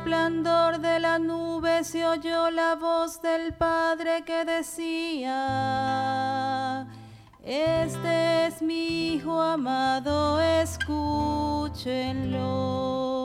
resplandor de la nube se oyó la voz del Padre que decía: Este es mi Hijo amado, escúchenlo.